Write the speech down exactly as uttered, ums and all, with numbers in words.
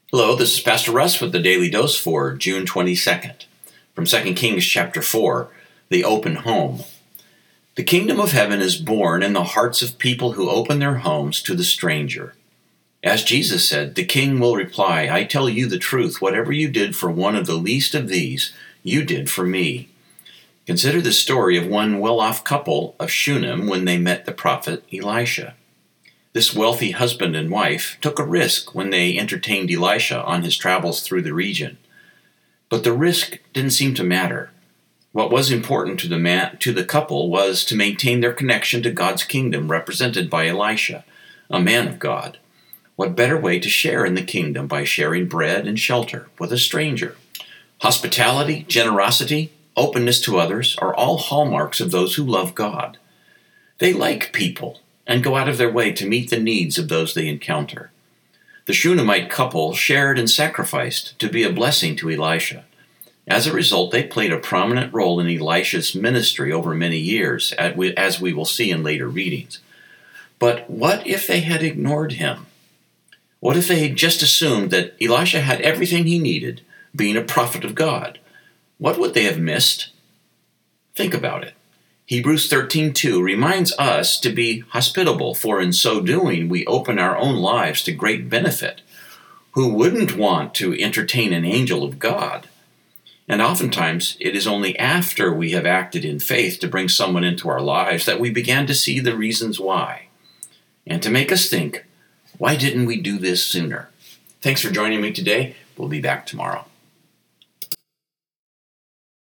Hello, this is Pastor Russ with the Daily Dose for June twenty-second. From Second Kings chapter four, The Open Home. The kingdom of heaven is born in the hearts of people who open their homes to the stranger. As Jesus said, the king will reply, "I tell you the truth, whatever you did for one of the least of these, you did for me." Consider the story of one well-off couple of Shunem when they met the prophet Elisha. This wealthy husband and wife took a risk when they entertained Elisha on his travels through the region. But the risk didn't seem to matter. What was important to the man, to the couple was to maintain their connection to God's kingdom represented by Elisha, a man of God. What better way to share in the kingdom by sharing bread and shelter with a stranger? Hospitality, generosity, openness to others are all hallmarks of those who love God. They like people and go out of their way to meet the needs of those they encounter. The Shunammite couple shared and sacrificed to be a blessing to Elisha. As a result, they played a prominent role in Elisha's ministry over many years, as we will see in later readings. But what if they had ignored him? What if they had just assumed that Elisha had everything he needed, being a prophet of God? What would they have missed? Think about it. Hebrews thirteen two reminds us to be hospitable, for in so doing we open our own lives to great benefit. Who wouldn't want to entertain an angel of God? And oftentimes it is only after we have acted in faith to bring someone into our lives that we began to see the reasons why. And to make us think, why didn't we do this sooner? Thanks for joining me today. We'll be back tomorrow.